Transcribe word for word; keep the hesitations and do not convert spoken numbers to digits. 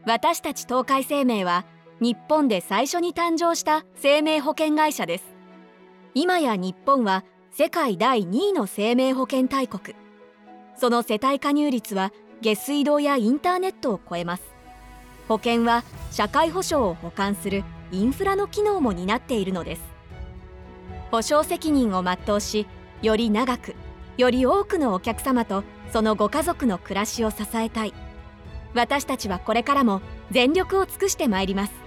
私たち東海生命は日本で最初に誕生した生命保険会社です。今や日本は世界だいにいの生命保険大国。その世帯加入率は下水道やインターネットを超えます。保険は社会保障を補完するインフラの機能も担っているのです。保証責任を全うし、より長く、より多くのお客様とそのご家族の暮らしを支えたい。私たちはこれからも全力を尽くしてまいります。